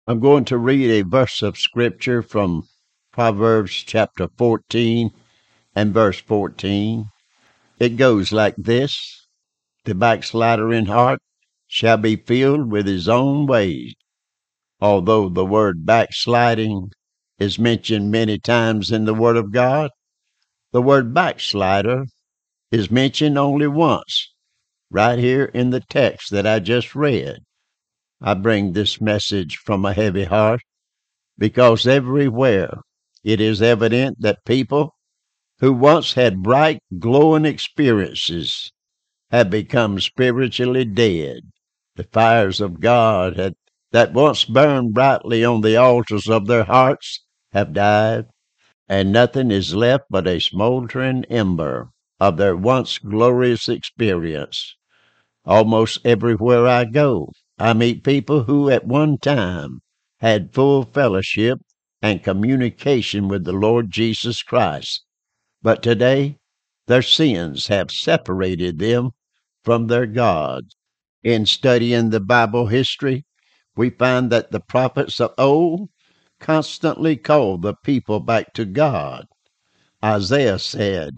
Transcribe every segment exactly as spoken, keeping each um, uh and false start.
I'm going to read a verse of scripture from Proverbs chapter fourteen and verse fourteen. It goes like this: The backslider in heart shall be filled with his own ways. Although the word backsliding is mentioned many times in the Word of God, the word backslider is mentioned only once, right here in the text that I just read. I bring this message from a heavy heart because everywhere it is evident that people who once had bright, glowing experiences have become spiritually dead. The fires of God had, that once burned brightly on the altars of their hearts have died, and nothing is left but a smoldering ember of their once glorious experience. Almost everywhere I go, I meet people who at one time had full fellowship and communication with the Lord Jesus Christ, but today their sins have separated them from their God. In studying the Bible history, we find that the prophets of old constantly called the people back to God. Isaiah said,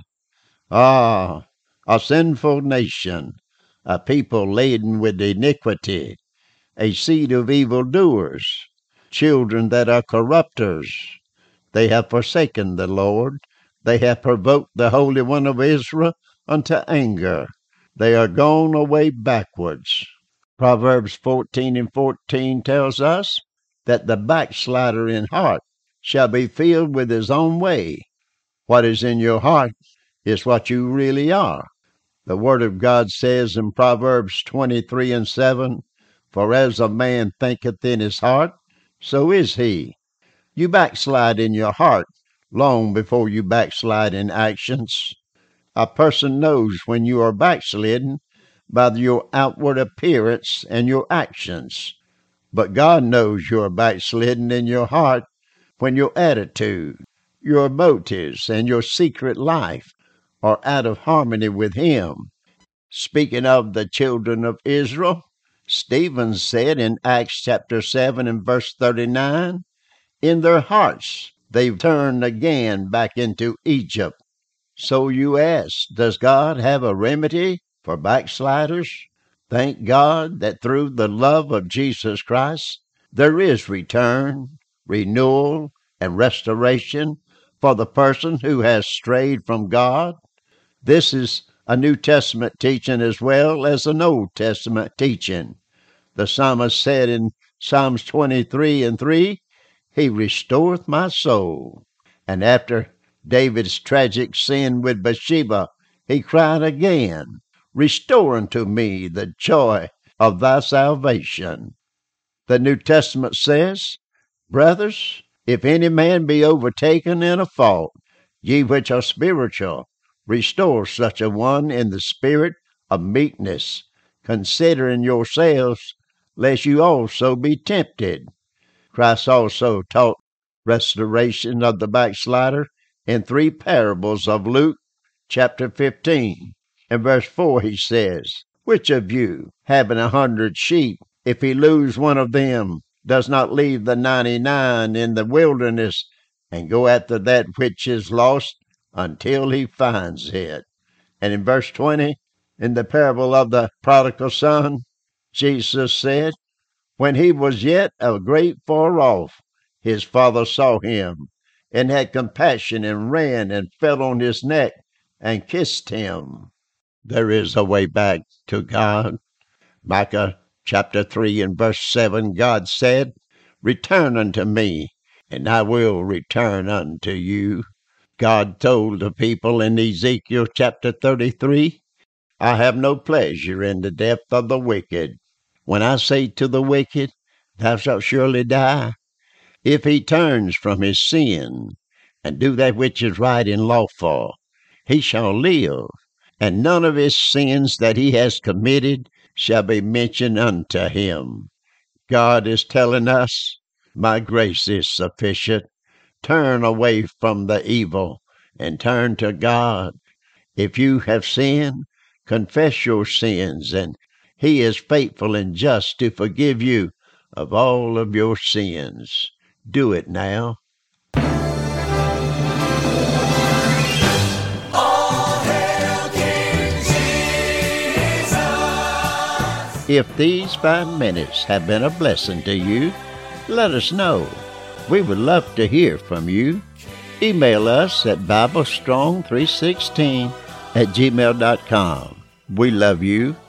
Ah, a sinful nation, a people laden with iniquity, a seed of evildoers, children that are corrupters. They have forsaken the Lord. They have provoked the Holy One of Israel unto anger. They are gone away backwards. Proverbs fourteen and fourteen tells us that the backslider in heart shall be filled with his own way. What is in your heart is what you really are. The Word of God says in Proverbs twenty-three and seven, For as a man thinketh in his heart, so is he. You backslide in your heart long before you backslide in actions. A person knows when you are backslidden by your outward appearance and your actions. But God knows you are backslidden in your heart when your attitude, your motives, and your secret life are out of harmony with Him. Speaking of the children of Israel, Stephen said in Acts chapter seven and verse thirty-nine, In their hearts they've turned again back into Egypt. So you ask, does God have a remedy for backsliders? Thank God that through the love of Jesus Christ, there is return, renewal, and restoration for the person who has strayed from God. This is a New Testament teaching as well as an Old Testament teaching. The psalmist said in Psalms twenty-three and three, He restoreth my soul. And after David's tragic sin with Bathsheba, he cried again, Restore unto me the joy of thy salvation. The New Testament says, Brothers, if any man be overtaken in a fault, ye which are spiritual, restore such a one in the spirit of meekness, considering yourselves, lest you also be tempted. Christ also taught restoration of the backslider in three parables of Luke chapter fifteen. In verse four he says, Which of you, having a hundred sheep, if he lose one of them, does not leave the ninety-nine in the wilderness and go after that which is lost until he finds it? And in verse twenty, in the parable of the prodigal son, Jesus said, When he was yet a great far off, his father saw him, and had compassion, and ran and fell on his neck and kissed him. There is a way back to God. Micah chapter three and verse seven, God said, Return unto me, and I will return unto you. God told the people in Ezekiel chapter thirty-three, I have no pleasure in the death of the wicked. When I say to the wicked, Thou shalt surely die, if he turns from his sin, and do that which is right and lawful, he shall live, and none of his sins that he has committed shall be mentioned unto him. God is telling us, My grace is sufficient. Turn away from the evil, and turn to God. If you have sinned, confess your sins, and He is faithful and just to forgive you of all of your sins. Do it now. If these five minutes have been a blessing to you, let us know. We would love to hear from you. Email us at bible strong three sixteen at gmail dot com. We love you.